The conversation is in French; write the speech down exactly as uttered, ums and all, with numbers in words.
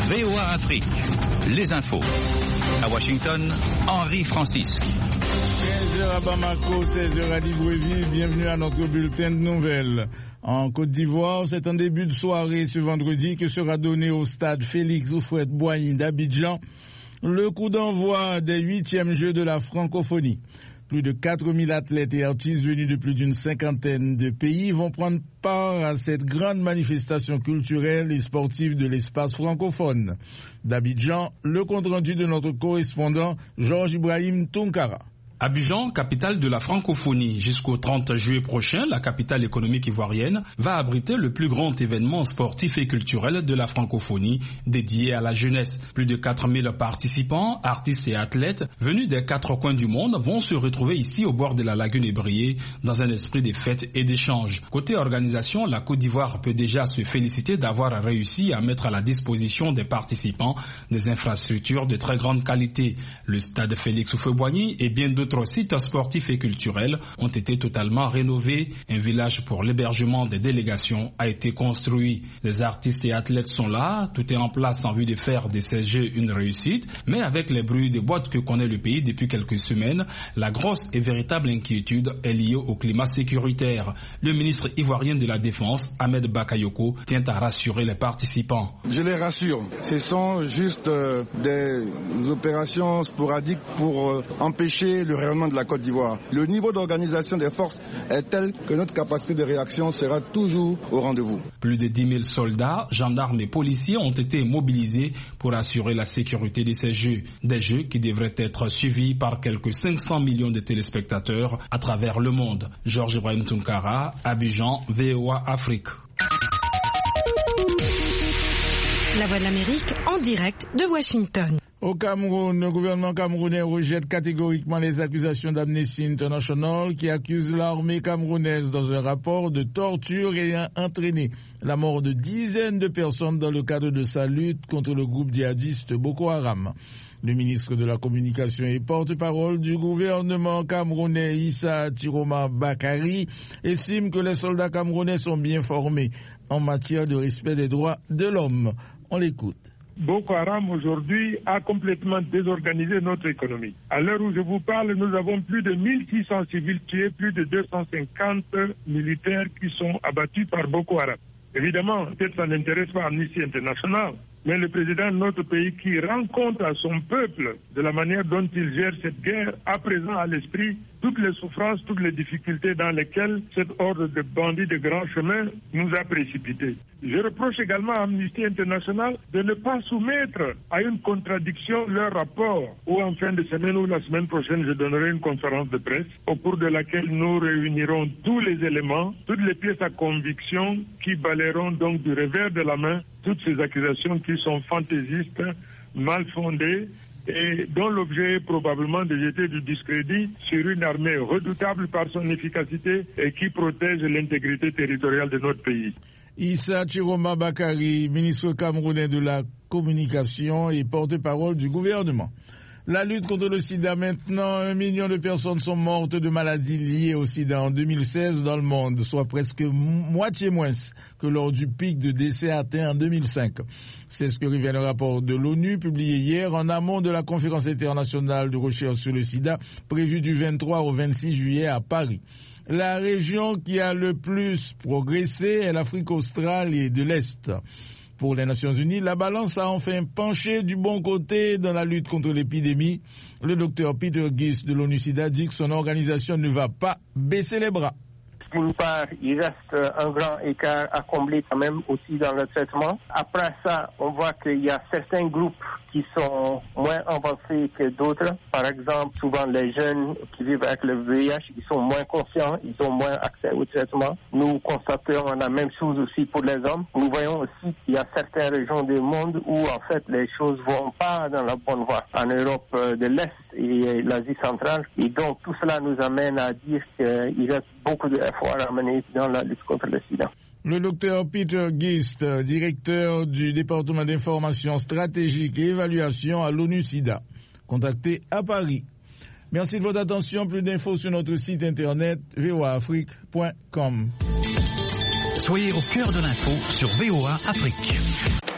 V O A Afrique, les infos. À Washington, Henri Francis. quinze heures à Bamako, seize heures à Libreville. Bienvenue à notre bulletin de nouvelles. En Côte d'Ivoire, c'est un début de soirée ce vendredi que sera donné au stade Félix Houphouët-Boigny d'Abidjan le coup d'envoi des huitièmes Jeux de la francophonie. Plus de quatre mille athlètes et artistes venus de plus d'une cinquantaine de pays vont prendre part à cette grande manifestation culturelle et sportive de l'espace francophone. D'Abidjan, le compte-rendu de notre correspondant Georges Ibrahim Tunkara. Abidjan, capitale de la francophonie. Jusqu'au trente juillet prochain, la capitale économique ivoirienne va abriter le plus grand événement sportif et culturel de la francophonie dédié à la jeunesse. Plus de quatre mille participants, artistes et athlètes venus des quatre coins du monde vont se retrouver ici au bord de la lagune Ébrié dans un esprit de fête et d'échange. Côté organisation, la Côte d'Ivoire peut déjà se féliciter d'avoir réussi à mettre à la disposition des participants des infrastructures de très grande qualité. Le stade Félix Houphouët-Boigny et bien d'autres D'autres sites sportifs et culturels ont été totalement rénovés. Un village pour l'hébergement des délégations a été construit. Les artistes et athlètes sont là. Tout est en place en vue de faire de ces Jeux une réussite. Mais avec les bruits de boîtes que connaît le pays depuis quelques semaines, la grosse et véritable inquiétude est liée au climat sécuritaire. Le ministre ivoirien de la Défense, Ahmed Bakayoko, tient à rassurer les participants. Je les rassure. Ce sont juste euh, des opérations sporadiques pour euh, empêcher le rayonnement de la Côte d'Ivoire. Le niveau d'organisation des forces est tel que notre capacité de réaction sera toujours au rendez-vous. Plus de dix mille soldats, gendarmes et policiers ont été mobilisés pour assurer la sécurité de ces Jeux. Des Jeux qui devraient être suivis par quelques cinq cents millions de téléspectateurs à travers le monde. Georges Ibrahim Tunkara, Abidjan, V O A Afrique. La Voix de l'Amérique en direct de Washington. Au Cameroun, le gouvernement camerounais rejette catégoriquement les accusations d'Amnesty International qui accuse l'armée camerounaise dans un rapport de torture ayant entraîné la mort de dizaines de personnes dans le cadre de sa lutte contre le groupe djihadiste Boko Haram. Le ministre de la Communication et porte-parole du gouvernement camerounais Issa Chiroma Bakari estime que les soldats camerounais sont bien formés en matière de respect des droits de l'homme. On l'écoute. Boko Haram aujourd'hui a complètement désorganisé notre économie. À l'heure où je vous parle, nous avons plus de mille six cents civils tués, plus de deux cent cinquante militaires qui sont abattus par Boko Haram. Évidemment, peut-être ça n'intéresse pas Amnesty International, mais le président de notre pays qui rend compte à son peuple de la manière dont il gère cette guerre, à présent à l'esprit toutes les souffrances, toutes les difficultés dans lesquelles cette horde de bandits de grand chemin nous a précipités. Je reproche également à Amnesty International de ne pas soumettre à une contradiction leur rapport, ou en fin de semaine ou la semaine prochaine, je donnerai une conférence de presse au cours de laquelle nous réunirons tous les éléments, toutes les pièces à conviction qui balayeront donc du revers de la main toutes ces accusations qui sont fantaisistes, mal fondées, et dont l'objet est probablement de jeter du discrédit sur une armée redoutable par son efficacité et qui protège l'intégrité territoriale de notre pays. Issa Chiroma Bakari, ministre camerounais de la Communication et porte-parole du gouvernement. La lutte contre le sida maintenant, un million de personnes sont mortes de maladies liées au sida en deux mille seize dans le monde, soit presque moitié moins que lors du pic de décès atteint en deux mille cinq. C'est ce que révèle un rapport de l'ONU publié hier en amont de la conférence internationale de recherche sur le sida prévue du vingt-trois au vingt-six juillet à Paris. La région qui a le plus progressé est l'Afrique australe et de l'Est. Pour les Nations Unies, la balance a enfin penché du bon côté dans la lutte contre l'épidémie. Le docteur Peter Gist de l'ONU-SIDA dit que son organisation ne va pas baisser les bras. D'une part, il reste un grand écart à combler quand même aussi dans le traitement. Après ça, on voit qu'il y a certains groupes qui sont moins avancés que d'autres. Par exemple, souvent les jeunes qui vivent avec le V I H, ils sont moins conscients, ils ont moins accès au traitement. Nous constatons la même chose aussi pour les hommes. Nous voyons aussi qu'il y a certaines régions du monde où en fait les choses ne vont pas dans la bonne voie. En Europe de l'Est et l'Asie centrale. Et donc tout cela nous amène à dire qu'il reste beaucoup d'efforts à mener dans la lutte contre le sida. Le docteur Peter Gist, directeur du département d'information stratégique et évaluation à l'ONU-SIDA, contacté à Paris. Merci de votre attention. Plus d'infos sur notre site internet v o a afrique point com. Soyez au cœur de l'info sur V O A Afrique.